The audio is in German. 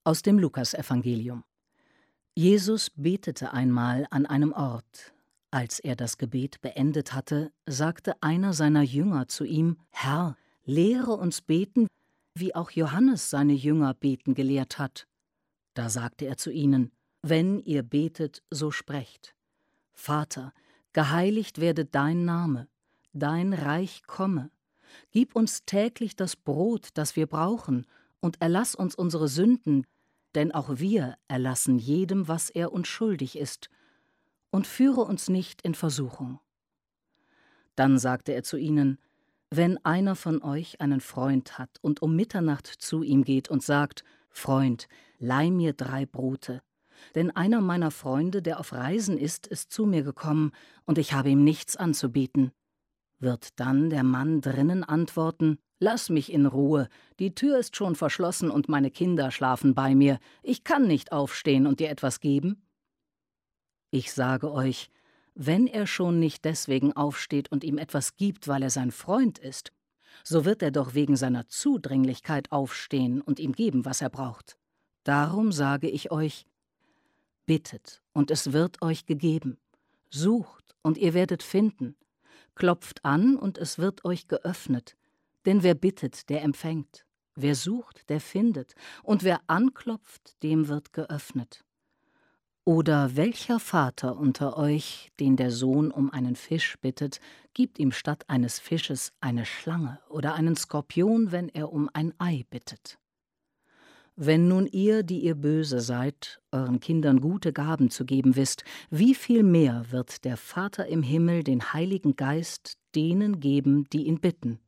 Aus dem Lukasevangelium. Jesus betete einmal an einem Ort. Als er das Gebet beendet hatte, sagte einer seiner Jünger zu ihm: Herr, lehre uns beten, wie auch Johannes seine Jünger beten gelehrt hat. Da sagte er zu ihnen: Wenn ihr betet, so sprecht: Vater, geheiligt werde dein Name, dein Reich komme. Gib uns täglich das Brot, das wir brauchen, und erlass uns unsere Sünden, denn auch wir erlassen jedem, was er uns schuldig ist, und führe uns nicht in Versuchung. Dann sagte er zu ihnen: Wenn einer von euch einen Freund hat und um Mitternacht zu ihm geht und sagt: Freund, leih mir 3 Brote, denn einer meiner Freunde, der auf Reisen ist zu mir gekommen, und ich habe ihm nichts anzubieten. Wird dann der Mann drinnen antworten: Lass mich in Ruhe, die Tür ist schon verschlossen und meine Kinder schlafen bei mir, ich kann nicht aufstehen und dir etwas geben? Ich sage euch, wenn er schon nicht deswegen aufsteht und ihm etwas gibt, weil er sein Freund ist, so wird er doch wegen seiner Zudringlichkeit aufstehen und ihm geben, was er braucht. Darum sage ich euch: Bittet, und es wird euch gegeben. Sucht, und ihr werdet finden. Klopft an, und es wird euch geöffnet. Denn wer bittet, der empfängt. Wer sucht, der findet. Und wer anklopft, dem wird geöffnet. Oder welcher Vater unter euch, den der Sohn um einen Fisch bittet, gibt ihm statt eines Fisches eine Schlange oder einen Skorpion, wenn er um ein Ei bittet? Wenn nun ihr, die ihr böse seid, euren Kindern gute Gaben zu geben wisst, wie viel mehr wird der Vater im Himmel den Heiligen Geist denen geben, die ihn bitten?